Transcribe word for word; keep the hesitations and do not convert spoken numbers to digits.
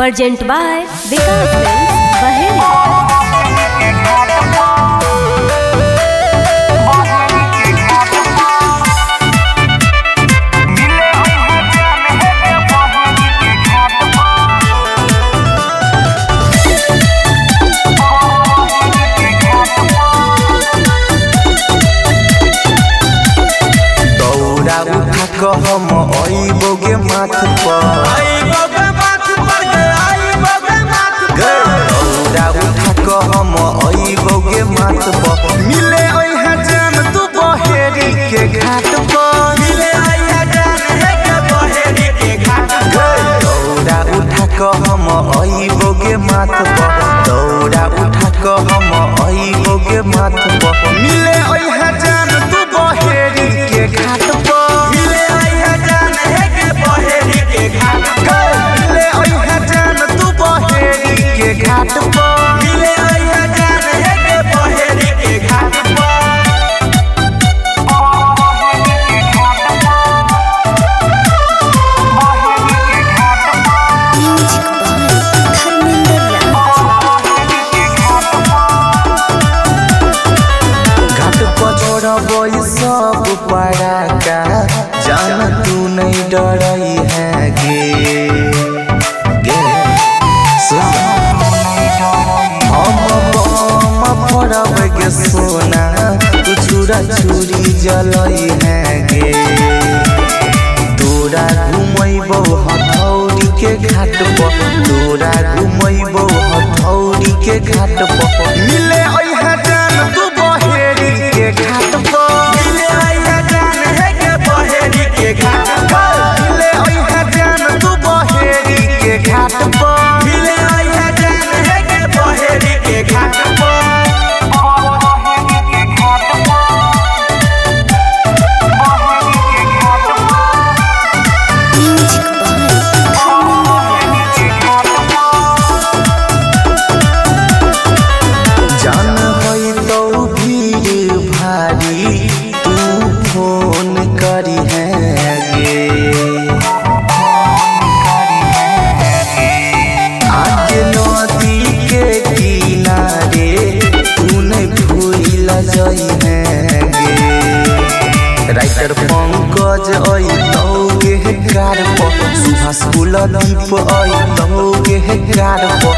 Present by Vikas Films, Baheri. हम आइबो गे माथ पर आइबो गे माथ पर गे आइबो गे माथ पर दौड़ा उठा के हम आइबो गे माथ पर मिले ओहे जान तू बहेरी के घाट पर मिले ओहे जान हे के बहेरी के घाट पर दौड़ा उठा के हम आइबो गे माथ पर दौड़ा उठा के हम आइबो गे माथ पर मिले ओहे जान तू बहेरी के घाट पर घाट पर मिले ओहे जान हे के बहेरी के घाट पर घाट पर छोड़बो सब पड़ा का जान तू नहीं डरई है गे गे फरब के सोना तू छुरा छुरी जलई है गे तोरा घुमैबो हथौड़ी के घाट पर तोरा घुमैबो हथौड़ी के घाट पर मिले ओहे जान तू बहेरी के घाट पर मिले ओहे जान हे के बहेरी के घाट पर मिले ओहे जान तू बहेरी के घाट पर मिले ओहे जान हे के बहेरी के घाट पर तू फोन करी है गे आगे नदी के किनारे तू नहीं भूल जाई है गे राइटर पंकज आई तो गे कार पर सुभाष कुलदीप आई तो गे कार पर